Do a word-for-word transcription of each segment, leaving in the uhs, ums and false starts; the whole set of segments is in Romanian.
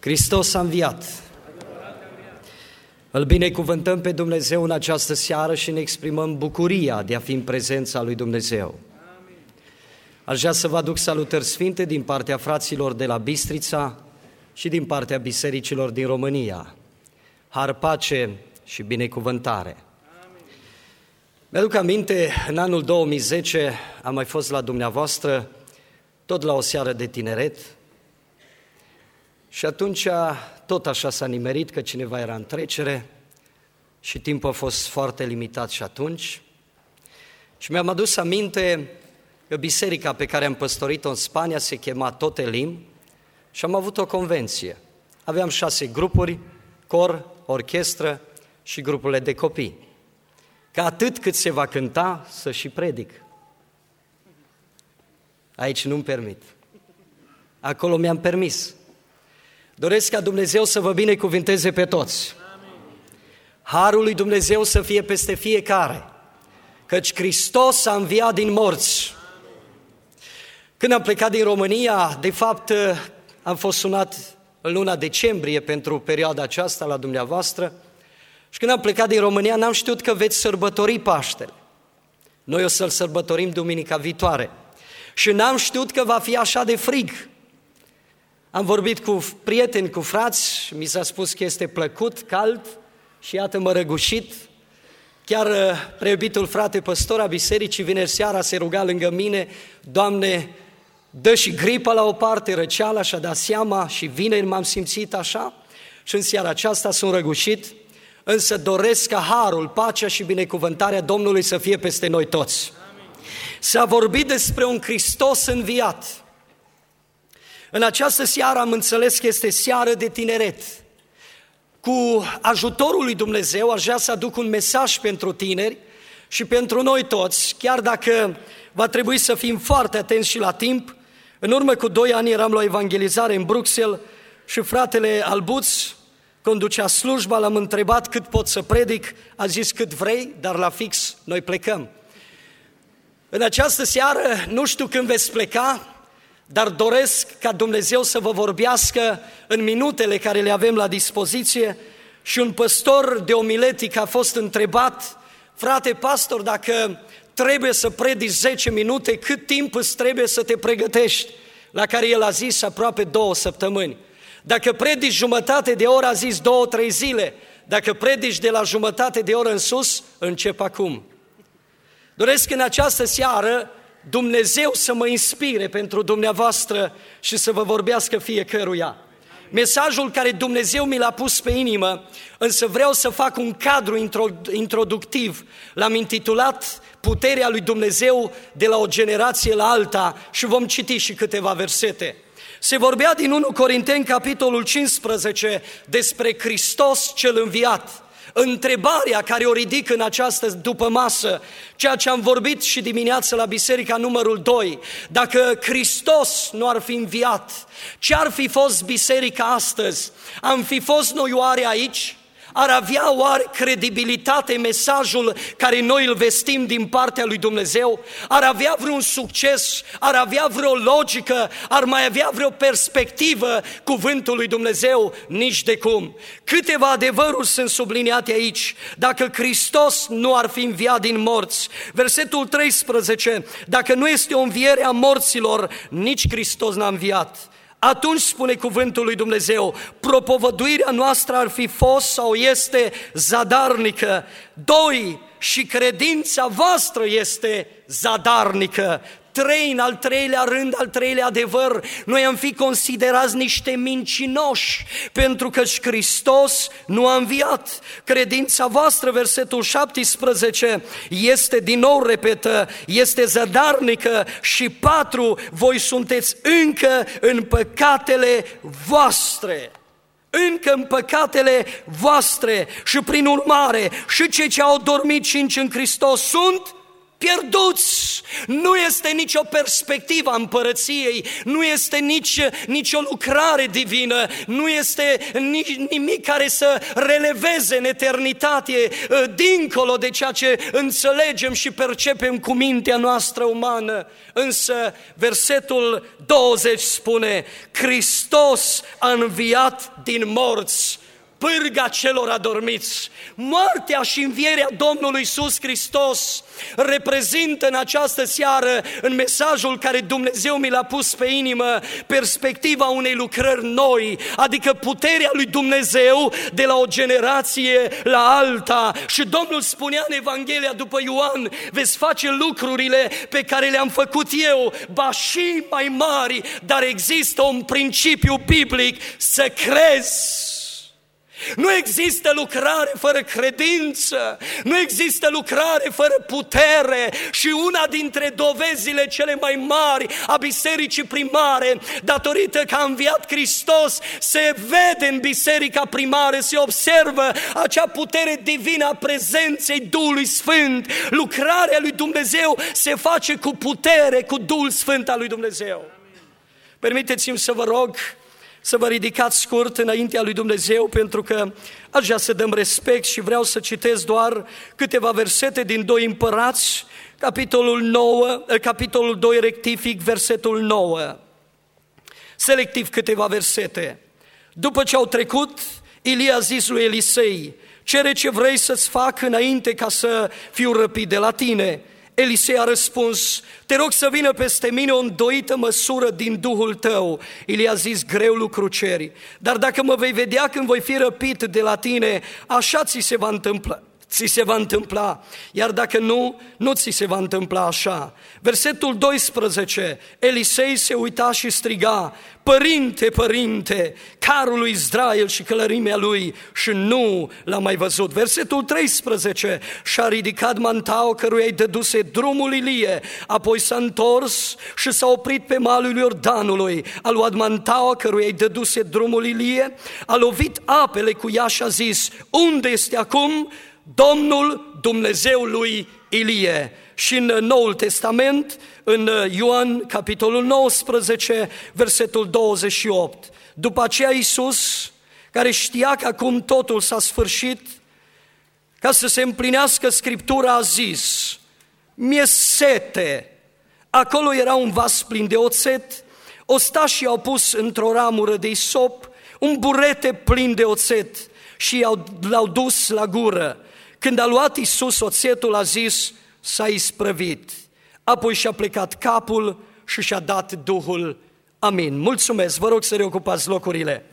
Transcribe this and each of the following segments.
Hristos a înviat. Îl binecuvântăm pe Dumnezeu în această seară și ne exprimăm bucuria de a fi în prezența lui Dumnezeu. Aș vrea să vă aduc salutări sfinte din partea fraților de la Bistrița și din partea bisericilor din România. Har, pace și binecuvântare. Mi-aduc aminte, în anul două mii zece am mai fost la dumneavoastră, tot la o seară de tineret, și atunci tot așa s-a nimerit că cineva era în trecere și timpul a fost foarte limitat și atunci. Și mi-am adus aminte că biserica pe care am păstorit-o în Spania se chema Totelim și am avut o convenție. Aveam șase grupuri, cor, orchestră și grupurile de copii. Că atât cât se va cânta, să și predic. Aici nu-mi permit. Acolo mi-am permis. Doresc ca Dumnezeu să vă binecuvinteze pe toți. Harul lui Dumnezeu să fie peste fiecare, căci Hristos a înviat din morți. Când am plecat din România, de fapt am fost sunat în luna decembrie pentru perioada aceasta la dumneavoastră și când am plecat din România n-am știut că veți sărbători Paștele. Noi o să-l sărbătorim duminica viitoare și n-am știut că va fi așa de frig. Am vorbit cu prieteni, cu frați, mi s-a spus că este plăcut, cald și iată mă răgușit. Chiar preiubitul frate păstor a bisericii vineri seara se ruga lângă mine: Doamne, dă și gripa la o parte, răceala, și-a dat seama și vineri m-am simțit așa și în seara aceasta sunt răgușit, însă doresc ca harul, pacea și binecuvântarea Domnului să fie peste noi toți. Amin. S-a vorbit despre un Hristos înviat. În această seară am înțeles că este seară de tineret. Cu ajutorul lui Dumnezeu aș vrea să aduc un mesaj pentru tineri și pentru noi toți, chiar dacă va trebui să fim foarte atenți și la timp. În urmă cu doi ani eram la o evangelizare în Bruxelles și fratele Albuț conducea slujba, l-am întrebat cât pot să predic, a zis cât vrei, dar la fix noi plecăm. În această seară nu știu când veți pleca, dar doresc ca Dumnezeu să vă vorbească în minutele care le avem la dispoziție. Și un păstor de omiletic a fost întrebat: frate pastor, dacă trebuie să predici zece minute, cât timp îți trebuie să te pregătești? La care el a zis aproape două săptămâni. Dacă predici jumătate de oră, a zis două, trei zile. Dacă predici de la jumătate de oră în sus, încep acum. Doresc în această seară Dumnezeu să mă inspire pentru dumneavoastră și să vă vorbească fiecăruia. Mesajul care Dumnezeu mi l-a pus pe inimă, însă vreau să fac un cadru introductiv. L-am intitulat Puterea lui Dumnezeu de la o generație la alta și vom citi și câteva versete. Se vorbea din întâi Corinteni, capitolul cincisprezece, despre Hristos cel înviat. Întrebarea care o ridic în această dupămasă, ceea ce am vorbit și dimineață la biserica numărul doi, dacă Hristos nu ar fi înviat, ce ar fi fost biserica astăzi? Am fi fost noi oare aici? Ar avea oare credibilitate mesajul care noi îl vestim din partea lui Dumnezeu? Ar avea vreun succes? Ar avea vreo logică? Ar mai avea vreo perspectivă cuvântul lui Dumnezeu? Nici de cum. Câteva adevăruri sunt subliniate aici. Dacă Hristos nu ar fi înviat din morți, versetul treisprezece, dacă nu este o înviere a morților, nici Hristos n-a înviat. Atunci, spune cuvântul lui Dumnezeu, propovăduirea noastră ar fi fost sau este zadarnică. Doi, și credința voastră este zadarnică. Trei, în al treilea rând, al treilea adevăr, noi am fi considerați niște mincinoși, pentru că Hristos nu a înviat. Credința voastră, versetul șaptesprezece, este, din nou repetă, este zadarnică. Și patru, voi sunteți încă în păcatele voastre. Încă în păcatele voastre și prin urmare și cei ce au dormit cinci în Hristos sunt pierduți. Nu este nicio perspectivă a împărăției, nu este nici, nicio lucrare divină, nu este nici nimic care să releveze în eternitate, dincolo de ceea ce înțelegem și percepem cu mintea noastră umană. Însă versetul douăzeci spune: Hristos a înviat din morți, pârga celor adormiți. Moartea și învierea Domnului Iisus Hristos reprezintă în această seară, în mesajul care Dumnezeu mi l-a pus pe inimă, perspectiva unei lucrări noi, adică puterea lui Dumnezeu de la o generație la alta. Și Domnul spunea în Evanghelia după Ioan: veți face lucrurile pe care le-am făcut eu, ba și mai mari, dar există un principiu biblic: să crezi. Nu există lucrare fără credință, nu există lucrare fără putere. Și una dintre dovezile cele mai mari a bisericii primare, datorită că a înviat Hristos, se vede în biserica primară, se observă acea putere divină a prezenței Duhului Sfânt. Lucrarea lui Dumnezeu se face cu putere, cu Duhul Sfânt al lui Dumnezeu. Permiteți-mi să vă rog să vă ridicați scurt înaintea lui Dumnezeu, pentru că aș vrea să dăm respect și vreau să citesc doar câteva versete din doi Împărați, capitolul nouă, capitolul doi, rectific, versetul nouă. Selectiv câteva versete. După ce au trecut, Ilie a zis lui Elisei: cere ce vrei să-ți fac înainte ca să fiu răpit de la tine. Elisei a răspuns: te rog să vină peste mine o îndoită măsură din Duhul tău. Ilie a zis: greu lucru ceri, dar dacă mă vei vedea când voi fi răpit de la tine, așa ți se va întâmpla. Ți se va întâmpla, iar dacă nu, nu ți se va întâmpla așa. Versetul doisprezece, Elisei se uita și striga: Părinte, părinte, carul lui Israel și călărimea lui, și nu l-a mai văzut. Versetul treisprezece, și-a ridicat mantaua căruia îi dăduse drumul Ilie, apoi s-a întors și s-a oprit pe malul Iordanului, a luat mantaua căruia îi dăduse drumul Ilie, a lovit apele cu ea și a zis: unde este acum Domnul Dumnezeul lui Ilie? Și în Noul Testament, în Ioan, capitolul nouăsprezece, versetul douăzeci și opt. După aceea Iisus, care știa că acum totul s-a sfârșit, ca să se împlinească Scriptura, a zis: mi-e sete. Acolo era un vas plin de oțet, ostașii au pus într-o ramură de isop un burete plin de oțet și l-au dus la gură. Când a luat Iisus oțetul, a zis: s-a isprăvit. Apoi și-a plecat capul și și-a dat Duhul. Amin. Mulțumesc, vă rog să reocupați locurile.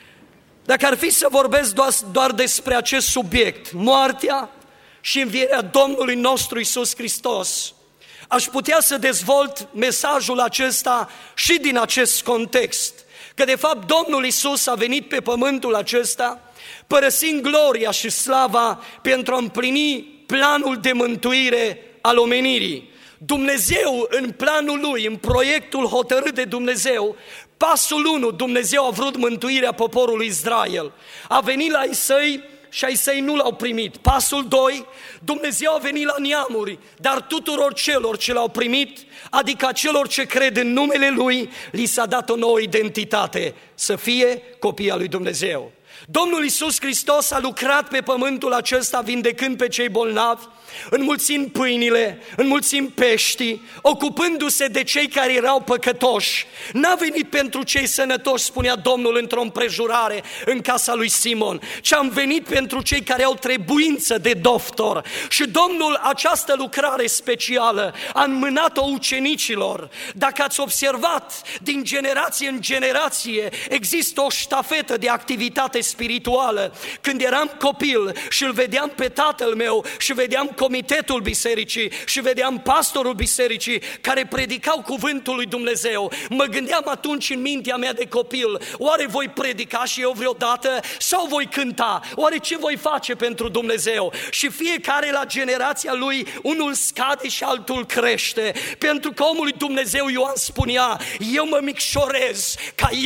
Dacă ar fi să vorbesc doar, doar despre acest subiect, moartea și învierea Domnului nostru Iisus Hristos, aș putea să dezvolt mesajul acesta și din acest context, că de fapt Domnul Iisus a venit pe pământul acesta părăsind gloria și slava pentru a împlini planul de mântuire al omenirii. Dumnezeu, în planul Lui, în proiectul hotărât de Dumnezeu, pasul unu, Dumnezeu a vrut mântuirea poporului Israel. A venit la ei săi și ai săi nu l-au primit. Pasul doi, Dumnezeu a venit la neamuri, dar tuturor celor ce l-au primit, adică celor ce cred în numele Lui, li s-a dat o nouă identitate, să fie copii al lui Dumnezeu. Domnul Iisus Hristos a lucrat pe pământul acesta vindecând pe cei bolnavi, înmulțind pâinile, înmulțind peștii, ocupându-se de cei care erau păcătoși. N-a venit pentru cei sănătoși, spunea Domnul într-o împrejurare în casa lui Simon, ci am venit pentru cei care au trebuință de doctor. Și Domnul această lucrare specială a înmânat-o ucenicilor. Dacă ați observat, din generație în generație există o ștafetă de activitate spirituală. Când eram copil și îl vedeam pe tatăl meu și vedeam comitetul bisericii și vedeam pastorul bisericii care predicau cuvântul lui Dumnezeu, mă gândeam atunci în mintea mea de copil: oare voi predica și eu vreodată sau voi cânta? Oare ce voi face pentru Dumnezeu? Și fiecare la generația lui, unul scade și altul crește, pentru că omul lui Dumnezeu Ioan spunea: eu mă micșorez ca el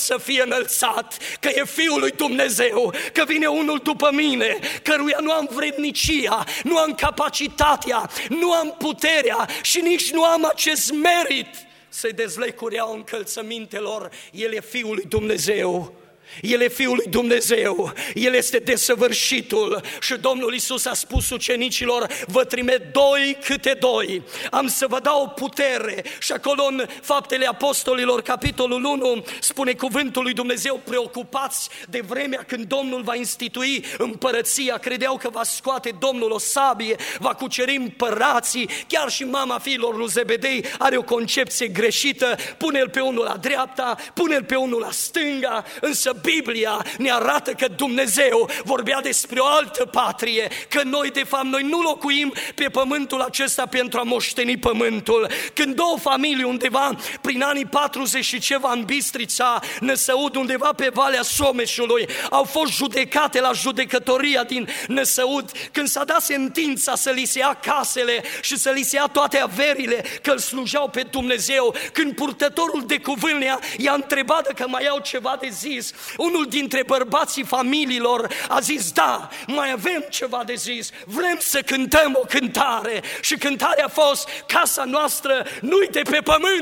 să fie înălțat, că e Fiul lui Dumnezeu, că vine unul după mine, căruia nu am vrednicia, nu am capacitatea, nu am puterea și nici nu am acest merit să-i dezleg cureaua încălțămintelor. El e Fiul lui Dumnezeu. El e Fiul lui Dumnezeu, El este desăvârșitul și Domnul Iisus a spus ucenicilor: vă trimit doi câte doi, am să vă dau putere. Și acolo în Faptele Apostolilor, capitolul unu, spune cuvântul lui Dumnezeu: preocupați de vremea când Domnul va institui împărăția, credeau că va scoate Domnul o sabie, va cuceri împărații. Chiar și mama fiilor lui Zebedei are o concepție greșită: pune-l pe unul la dreapta, pune-l pe unul la stânga. Însă Biblia ne arată că Dumnezeu vorbea despre o altă patrie, că noi de fapt noi nu locuim pe pământul acesta pentru a moșteni pământul. Când două familii undeva prin anii patruzeci și ceva în Bistrița, Năsăud, undeva pe Valea Someșului, au fost judecate la judecătoria din Năsăud, când s-a dat sentința să li se ia casele și să li se ia toate averile, că îl slujeau pe Dumnezeu, când purtătorul de cuvânt i-a întrebat dacă mai au ceva de zis, unul dintre bărbații familiilor a zis: da, mai avem ceva de zis, vrem să cântăm o cântare. Și cântarea a fost: casa noastră nu-i de pe pământ,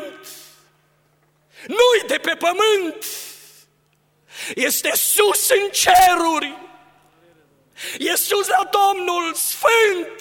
nu-i de pe pământ, este sus în ceruri, e sus la Domnul Sfânt.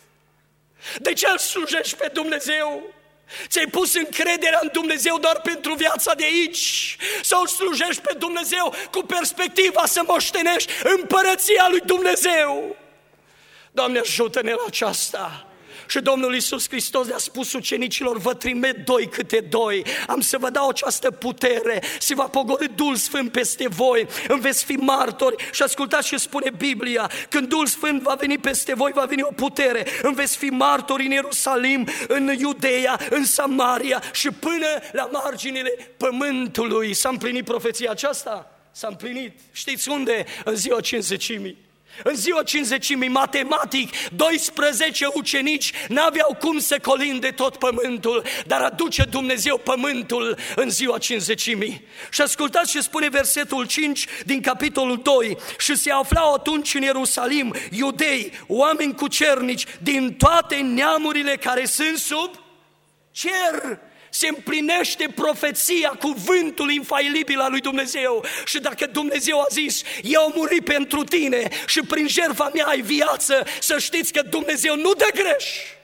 De ce îl slujești pe Dumnezeu? Ți-ai pus încrederea în Dumnezeu doar pentru viața de aici? Sau slujești pe Dumnezeu cu perspectiva să moștenești împărăția lui Dumnezeu? Doamne, ajută-ne la aceasta! Și Domnul Iisus Hristos le-a spus ucenicilor: vă trimit doi câte doi, am să vă dau această putere, se va pogorî Duhul Sfânt peste voi, îmi veți fi martori. Și ascultați ce spune Biblia: când Duhul Sfânt va veni peste voi, va veni o putere, îmi veți fi martori în Ierusalim, în Iudeea, în Samaria și până la marginile pământului. S-a împlinit profeția aceasta? S-a împlinit. Știți unde? În ziua cincizecimii. În ziua cincizecimii, matematic, doisprezece ucenici n-aveau cum să colinde tot pământul, dar aduce Dumnezeu pământul în ziua cincizecimii. Și ascultați ce spune versetul cinci din capitolul doi: și se aflau atunci în Ierusalim iudei, oameni cucernici din toate neamurile care sunt sub cer. Se împlinește profeția, cuvântul infailibil al lui Dumnezeu. Și dacă Dumnezeu a zis: eu am murit pentru tine și prin jertfa mea ai viață, să știți că Dumnezeu nu dă greș.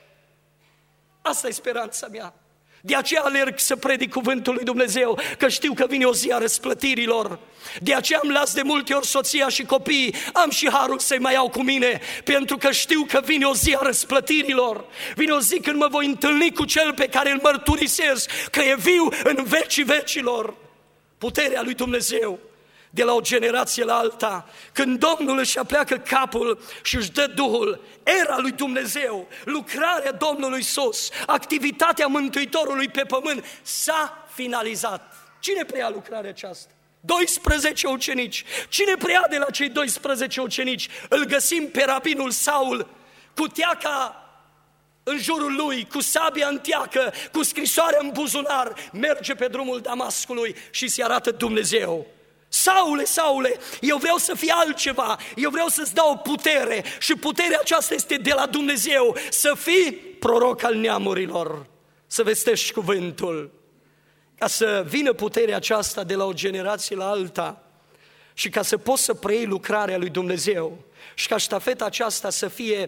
Asta e speranța mea. De aceea alerg să predic cuvântul lui Dumnezeu, că știu că vine o zi a răsplătirilor. De aceea îmi las de multe ori soția și copiii, am și harul să-i mai iau cu mine, pentru că știu că vine o zi a răsplătirilor. Vine o zi când mă voi întâlni cu Cel pe care îl mărturisesc că e viu în vecii vecilor. Puterea lui Dumnezeu de la o generație la alta, când Domnul își apleacă capul și își dă Duhul, era lui Dumnezeu, lucrarea Domnului Iisus, activitatea Mântuitorului pe pământ s-a finalizat. Cine preia lucrarea aceasta? doisprezece ucenici. Cine preia de la cei doisprezece ucenici? Îl găsim pe rabinul Saul, cu teaca în jurul lui, cu sabia în teacă, cu scrisoarea în buzunar, merge pe drumul Damascului și se arată Dumnezeu. Saule, Saule, eu vreau să fie altceva, eu vreau să-ți dau o putere și puterea aceasta este de la Dumnezeu, să fii proroc al neamurilor, să vestești cuvântul, ca să vină puterea aceasta de la o generație la alta și ca să poți să preiei lucrarea lui Dumnezeu și ca ștafeta aceasta să fie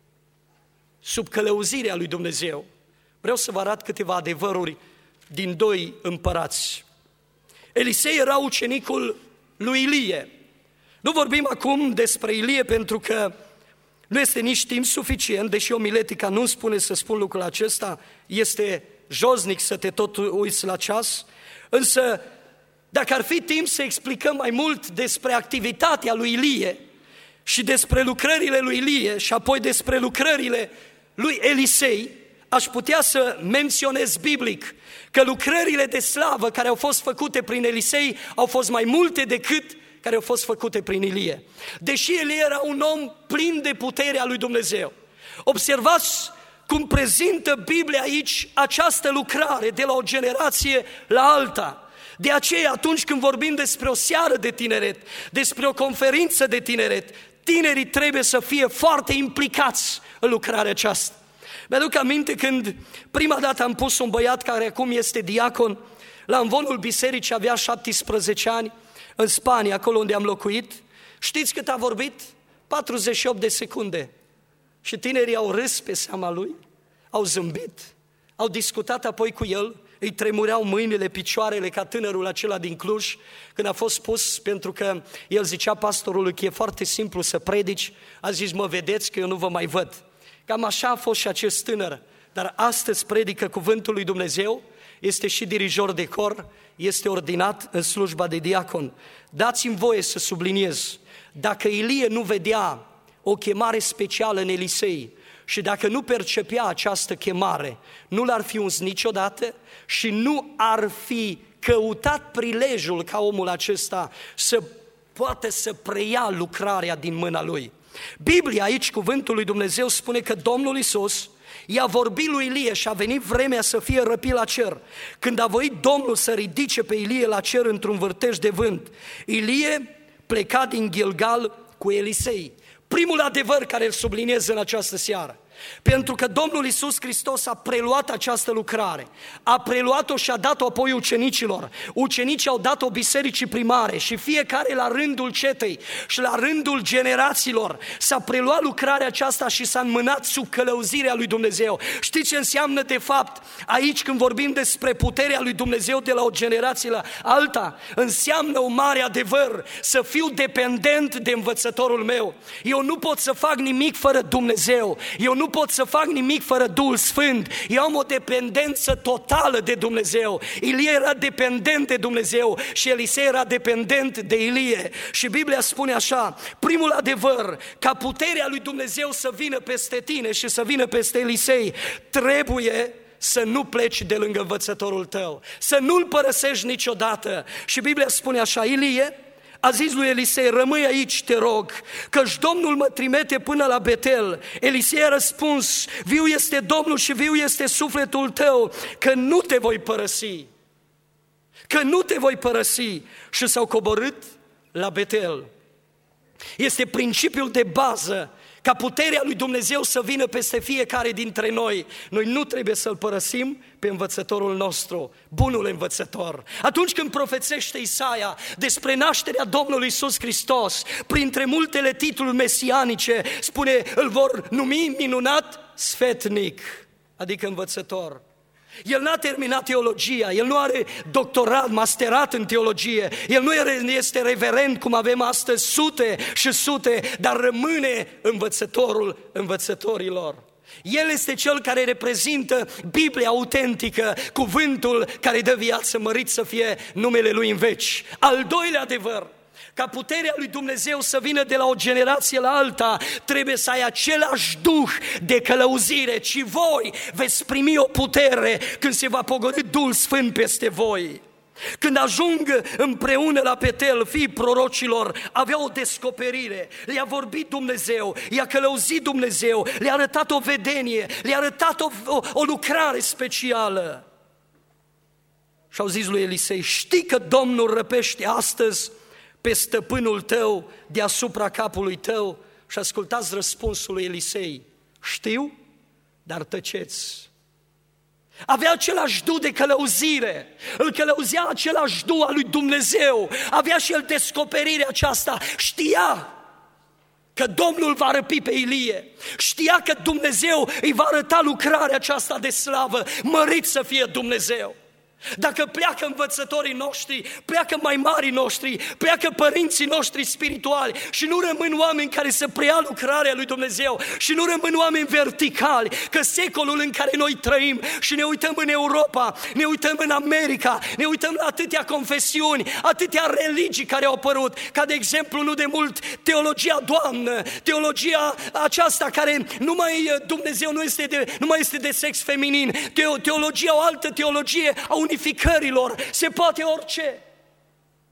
sub călăuzirea lui Dumnezeu. Vreau să vă arăt câteva adevăruri din doi împărați. Elisei era ucenicul lui Ilie. Nu vorbim acum despre Ilie pentru că nu este nici timp suficient, deși omiletica nu spune să spun lucrul acesta, este josnic să te tot uiți la ceas, însă dacă ar fi timp să explicăm mai mult despre activitatea lui Ilie și despre lucrările lui Ilie și apoi despre lucrările lui Elisei, aș putea să menționez biblic că lucrările de slavă care au fost făcute prin Elisei au fost mai multe decât care au fost făcute prin Ilie. Deși el era un om plin de puterea lui Dumnezeu. Observați cum prezintă Biblia aici această lucrare de la o generație la alta. De aceea, atunci când vorbim despre o seară de tineret, despre o conferință de tineret, tinerii trebuie să fie foarte implicați în lucrarea aceasta. Mi-aduc aminte când prima dată am pus un băiat care acum este diacon la învonul bisericii, avea șaptesprezece ani, în Spania, acolo unde am locuit. Știți cât a vorbit? patruzeci și opt de secunde. Și tinerii au râs pe seama lui, au zâmbit, au discutat apoi cu el, îi tremureau mâinile, picioarele ca tânărul acela din Cluj, când a fost pus, pentru că el zicea pastorului că e foarte simplu să predici, a zis, mă vedeți că eu nu vă mai văd. Cam așa a fost și acest tânăr, dar astăzi predică cuvântul lui Dumnezeu, este și dirijor de cor, este ordinat în slujba de diacon. Dați-mi voie să subliniez, dacă Ilie nu vedea o chemare specială în Elisei și dacă nu percepea această chemare, nu l-ar fi uns niciodată și nu ar fi căutat prilejul ca omul acesta să poată să preia lucrarea din mâna lui. Biblia aici, cuvântul lui Dumnezeu, spune că Domnul Iisus i-a vorbit lui Ilie și a venit vremea să fie răpit la cer. Când a voit Domnul să ridice pe Ilie la cer într-un vârtej de vânt, Ilie pleca din Gilgal cu Elisei. Primul adevăr care îl subliniez în această seară, pentru că Domnul Iisus Hristos a preluat această lucrare, a preluat-o și a dat-o apoi ucenicilor. Ucenicii au dat-o bisericii primare și fiecare la rândul cetei și la rândul generațiilor s-a preluat lucrarea aceasta și s-a înmânat sub călăuzirea lui Dumnezeu. Știți ce înseamnă de fapt aici când vorbim despre puterea lui Dumnezeu de la o generație la alta? Înseamnă un mare adevăr, să fiu dependent de învățătorul meu. Eu nu pot să fac nimic fără Dumnezeu, eu nu pot să fac nimic fără Duhul Sfânt, eu am o dependență totală de Dumnezeu. Ilie era dependent de Dumnezeu și Elisei era dependent de Ilie. Și Biblia spune așa, primul adevăr, ca puterea lui Dumnezeu să vină peste tine și să vină peste Elisei, trebuie să nu pleci de lângă învățătorul tău, să nu-l părăsești niciodată. Și Biblia spune așa, Ilie a zis lui Elisei, rămâi aici, te rog, căci Domnul mă trimite până la Betel. Elisei a răspuns, viu este Domnul și viu este sufletul tău, că nu te voi părăsi, că nu te voi părăsi. Și s-au coborât la Betel. Este principiul de bază, ca puterea lui Dumnezeu să vină peste fiecare dintre noi. Noi nu trebuie să-L părăsim pe învățătorul nostru, bunul învățător. Atunci când profețește Isaia despre nașterea Domnului Iisus Hristos, printre multele titluri mesianice, spune, îl vor numi minunat sfetnic, adică învățător. El n-a terminat teologia, el nu are doctorat, masterat în teologie, el nu este reverend cum avem astăzi sute și sute, dar rămâne învățătorul învățătorilor. El este cel care reprezintă Biblia autentică, cuvântul care dă viață, mărit să fie numele Lui în veci. Al doilea adevăr, ca puterea lui Dumnezeu să vină de la o generație la alta, trebuie să ai același duh de călăuzire, ci voi veți primi o putere când se va pogorî Duhul Sfânt peste voi. Când ajung împreună la Betel, fiii prorocilor aveau o descoperire, le-a vorbit Dumnezeu, i-a călăuzit Dumnezeu, le-a arătat o vedenie, le-a arătat o, o, o lucrare specială. Și au zis lui Elisei, știi că Domnul răpește astăzi pe stăpânul tău deasupra capului tău? Și ascultați răspunsul lui Elisei, știu, dar tăceți. Avea același duh de călăuzire, îl călăuzea același duh al lui Dumnezeu, avea și el descoperirea aceasta, știa că Domnul va răpi pe Ilie, știa că Dumnezeu îi va arăta lucrarea aceasta de slavă, mărit să fie Dumnezeu. Dacă pleacă învățătorii noștri, pleacă mai marii noștri, pleacă părinții noștri spirituali și nu rămân oameni care să preia lucrarea lui Dumnezeu și nu rămân oameni verticali, că secolul în care noi trăim și ne uităm în Europa, ne uităm în America, ne uităm la atâtea confesiuni, atâtea religii care au apărut, ca de exemplu nu de mult teologia doamnă, teologia aceasta care nu mai Dumnezeu nu, este de, nu mai este de sex feminin, Teo, teologia, o altă teologie a unificărilor, se poate orice.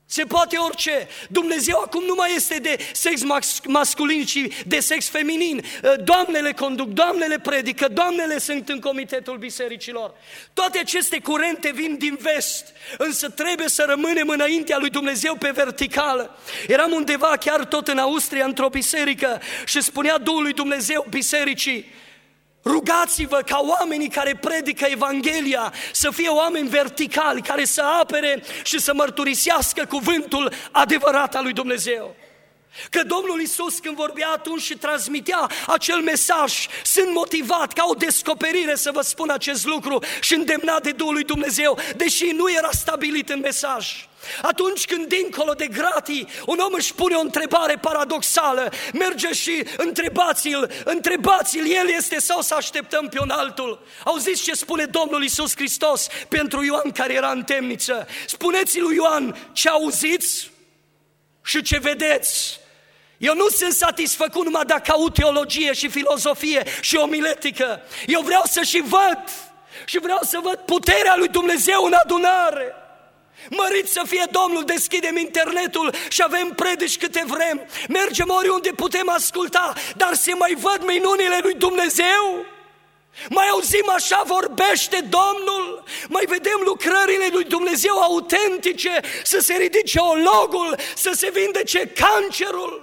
Se poate orice. Dumnezeu acum nu mai este de sex masculin, ci de sex feminin. Doamnele conduc, doamnele predică, doamnele sunt în comitetul bisericilor. Toate aceste curente vin din vest, însă trebuie să rămânem înaintea lui Dumnezeu pe verticală. Eram undeva chiar tot în Austria, într-o biserică, și spunea Duhul lui Dumnezeu bisericii: rugați-vă ca oamenii care predică Evanghelia să fie oameni verticali, care să apere și să mărturisească cuvântul adevărat al lui Dumnezeu. Că Domnul Iisus, când vorbea atunci și transmitea acel mesaj, sunt motivat ca o descoperire să vă spun acest lucru și îndemnat de Duhul lui Dumnezeu, deși nu era stabilit în mesaj. Atunci când dincolo de gratii un om își pune o întrebare paradoxală, merge și întrebați-l, întrebați-l, el este sau să așteptăm pe un altul? Auziți ce spune Domnul Iisus Hristos pentru Ioan care era în temniță? Spuneți lui Ioan ce auziți și ce vedeți. Eu nu sunt satisfăcut numai dacă aud teologie și filozofie și omiletică. Eu vreau să și văd și vreau să văd puterea lui Dumnezeu în adunare. Mărit să fie Domnul, deschidem internetul și avem predici câte vrem, mergem oriunde putem asculta, dar se mai văd minunile lui Dumnezeu? Mai auzim așa vorbește Domnul? Mai vedem lucrările lui Dumnezeu autentice, să se ridice ologul, să se vindece cancerul?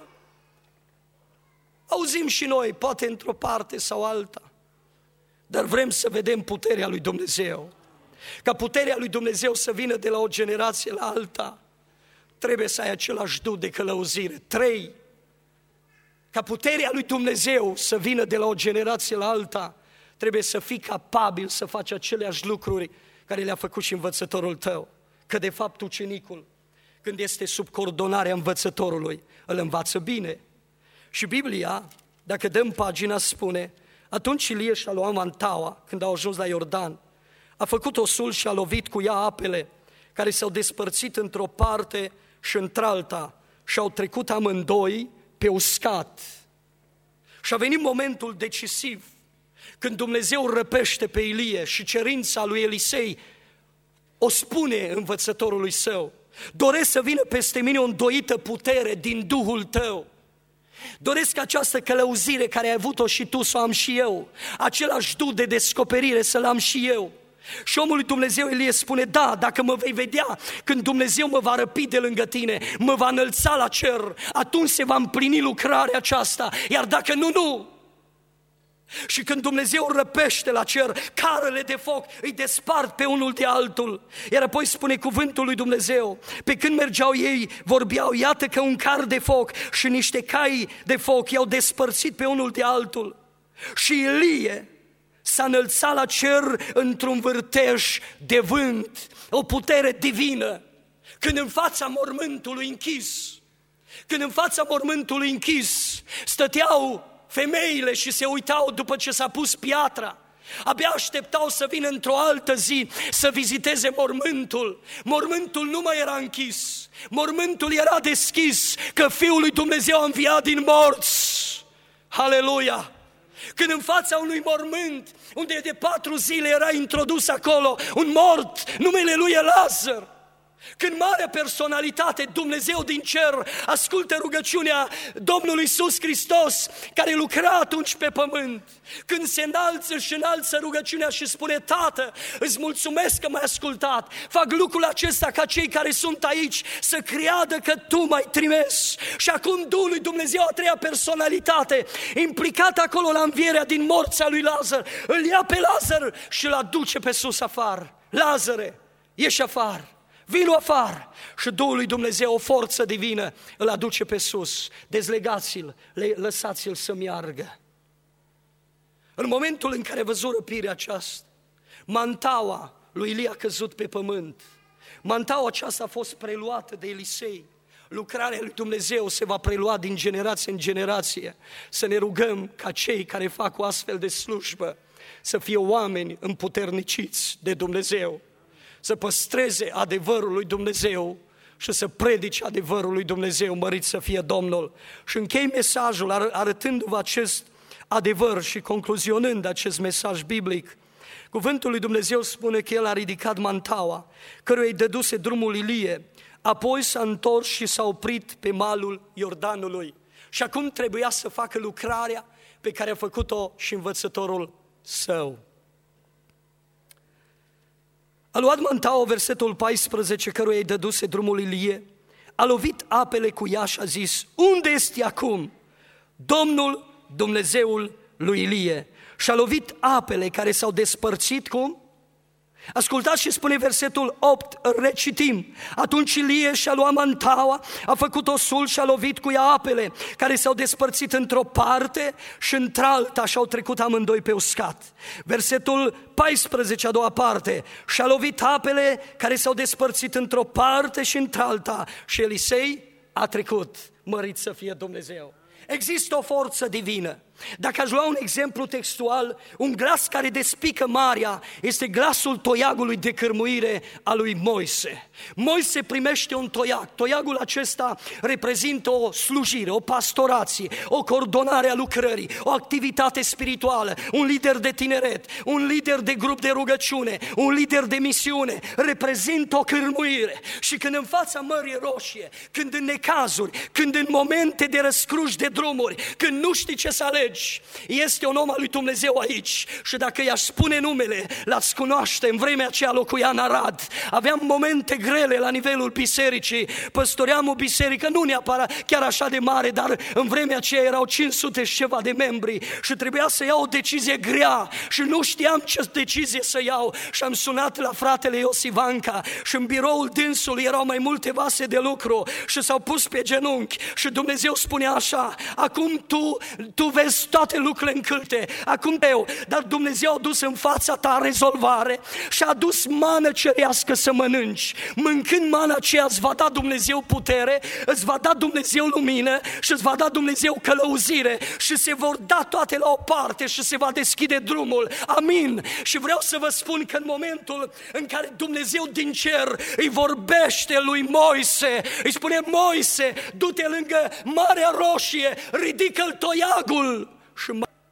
Auzim și noi, poate într-o parte sau alta, dar vrem să vedem puterea lui Dumnezeu. Ca puterea lui Dumnezeu să vină de la o generație la alta, trebuie să ai același duh de călăuzire. Trei, ca puterea lui Dumnezeu să vină de la o generație la alta, trebuie să fii capabil să faci aceleași lucruri care le-a făcut și învățătorul tău. Că de fapt ucenicul, când este sub coordonarea învățătorului, îl învață bine. Și Biblia, dacă dăm pagina, spune: atunci Ilie și-a luat mantaua când au ajuns la Iordan, a făcut osul și a lovit cu ea apele care s-au despărțit într-o parte și într-alta și au trecut amândoi pe uscat. Și a venit momentul decisiv când Dumnezeu răpește pe Ilie și cerința lui Elisei o spune învățătorului său: doresc să vină peste mine o îndoită putere din Duhul tău. Doresc această călăuzire care ai avut-o și tu să o am și eu, același duh de descoperire să-l am și eu. Și omul lui Dumnezeu Ilie spune: da, dacă mă vei vedea când Dumnezeu mă va răpi de lângă tine, mă va înălța la cer, atunci se va împlini lucrarea aceasta, iar dacă nu, nu. Și când Dumnezeu răpește la cer, carele de foc îi despart pe unul de altul. Iar apoi spune cuvântul lui Dumnezeu: pe când mergeau ei, vorbeau, iată că un car de foc și niște cai de foc i-au despărțit pe unul de altul. Și Ilie s-a înălțat la cer într-un vârtej de vânt, o putere divină. Când în fața mormântului închis, când în fața mormântului închis stăteau femeile și se uitau după ce s-a pus piatra, abia așteptau să vină într-o altă zi să viziteze mormântul. Mormântul nu mai era închis, mormântul era deschis, că Fiul lui Dumnezeu a înviat din morți. Haleluia! Când în fața unui mormânt, unde de patru zile era introdus acolo un mort, numele lui e Lazar, când marea personalitate, Dumnezeu din cer, ascultă rugăciunea Domnului Iisus Hristos, care lucra atunci pe pământ, când se înalță și înalță rugăciunea și spune: Tată, îți mulțumesc că m-ai ascultat, fac lucrul acesta ca cei care sunt aici să creadă că Tu m-ai trimis. Și acum Duhul lui Dumnezeu, a treia personalitate, implicat acolo la învierea din morți a lui Lazar, îl ia pe Lazar și îl aduce pe sus afară. Lazare, ieși afară! Vino afară! Și Duhul lui Dumnezeu, o forță divină, îl aduce pe sus. Dezlegați-l, lăsați-l să meargă. În momentul în care văzut răpirea aceasta, mantaua lui Ilie a căzut pe pământ. Mantaua aceasta a fost preluată de Elisei. Lucrarea lui Dumnezeu se va prelua din generație în generație. Să ne rugăm ca cei care fac o astfel de slujbă să fie oameni împuterniciți de Dumnezeu, să păstreze adevărul lui Dumnezeu și să predice adevărul lui Dumnezeu, mărit să fie Domnul. Și închei mesajul arătându-vă acest adevăr și concluzionând acest mesaj biblic. Cuvântul lui Dumnezeu spune că El a ridicat mantaua, căruia îi dăduse drumul Ilie, Apoi s-a întors și s-a oprit pe malul Iordanului. Și acum trebuia să facă lucrarea pe care a făcut-o și învățătorul său. A luat mântaua, versetul paisprezece, căruia îi dăduse drumul Ilie, a lovit apele cu ea și a zis: unde este acum Domnul Dumnezeul lui Ilie? Și a lovit apele care s-au despărțit cum? Ascultați și spune versetul opt, recitim. Atunci Ilie și-a luat mantaua, a făcut o sul și a lovit cu ea apele care s-au despărțit într-o parte și într-alta și au trecut amândoi pe uscat. Versetul paisprezece, a doua parte, și-a lovit apele care s-au despărțit într-o parte și într-alta și Elisei a trecut. Mărit să fie Dumnezeu! Există o forță divină. Dacă aș lua un exemplu textual, un glas care despică marea este glasul toiagului de cârmuire a lui Moise. Moise primește un toiag. Toiagul acesta reprezintă o slujire, o pastorație, o coordonare a lucrării, o activitate spirituală, un lider de tineret, un lider de grup de rugăciune, un lider de misiune. Reprezintă o cârmuire. Și când în fața Mării Roșie, când în necazuri, când în momente de răscruci de drumuri, când nu știi ce să alegi, este un om al lui Dumnezeu aici și dacă i-aș spune numele, l-ați cunoaște. În vremea aceea locuia în Arad. Aveam momente grele la nivelul bisericii, păstoream o biserică, nu neapărat chiar așa de mare, dar în vremea aceea erau cinci sute și ceva de membri și trebuia să iau o decizie grea și nu știam ce decizie să iau și am sunat la fratele Iosivanca și în biroul dânsului erau mai multe vase de lucru și s-au pus pe genunchi și Dumnezeu spunea așa: acum tu, tu vezi toate lucrurile încălte, acum eu, dar Dumnezeu a dus în fața ta rezolvare și a dus mană cerească să mănânci. Mâncând mana aceea îți va da Dumnezeu putere, îți va da Dumnezeu lumină și îți va da Dumnezeu călăuzire și se vor da toate la o parte și se va deschide drumul. Amin. Și vreau să vă spun că în momentul în care Dumnezeu din cer îi vorbește lui Moise, îi spune: Moise, du-te lângă Marea Roșie, ridică-l toiagul și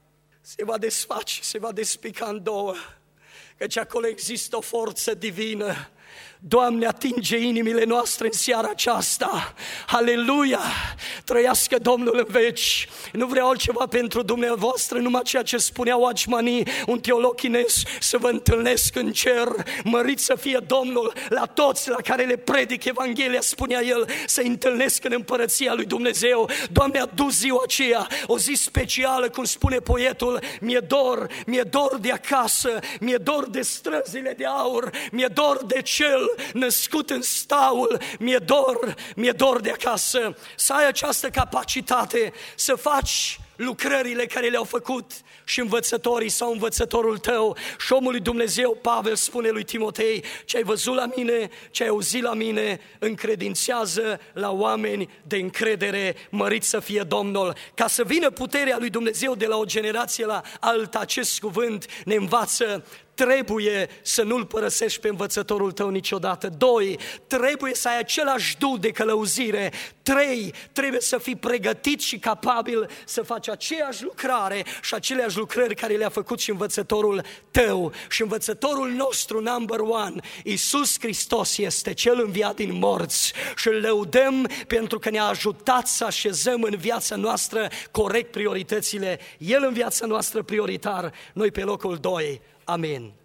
se va desface, se va despica în două, căci acolo există o forță divină. Doamne, atinge inimile noastre în seara aceasta. Aleluia! Trăiască Domnul în veci. Nu vreau altceva pentru dumneavoastră, numai ceea ce spunea Watchmani, un teolog chinez, să vă întâlnesc în cer. Mărit să fie Domnul la toți la care le predic Evanghelia, spunea el, să-i întâlnesc în împărăția lui Dumnezeu. Doamne, adu ziua aceea, o zi specială, cum spune poetul: mi-e dor, mi-e dor de acasă, mi-e dor de străzile de aur, mi-e dor de cel născut în staul, mi-e dor, mi-e dor de acasă. Să ai această capacitate să faci lucrările care le-au făcut și învățătorii sau învățătorul tău. Și omul lui Dumnezeu, Pavel, spune lui Timotei: ce ai văzut la mine, ce ai auzit la mine, încredințează la oameni de încredere. Mărit să fie Domnul. Ca să vină puterea lui Dumnezeu de la o generație la alta, acest cuvânt ne învață: trebuie să nu-l părăsești pe învățătorul tău niciodată. Doi, trebuie să ai același duh de călăuzire. Trei, trebuie să fii pregătit și capabil să faci aceeași lucrare și aceleași lucrări care le-a făcut și învățătorul tău. Și învățătorul nostru number one, Iisus Hristos, este Cel înviat din morți și îl lăudăm pentru că ne-a ajutat să așezăm în viața noastră corect prioritățile. El în viața noastră prioritar, noi pe locul doi. Amin.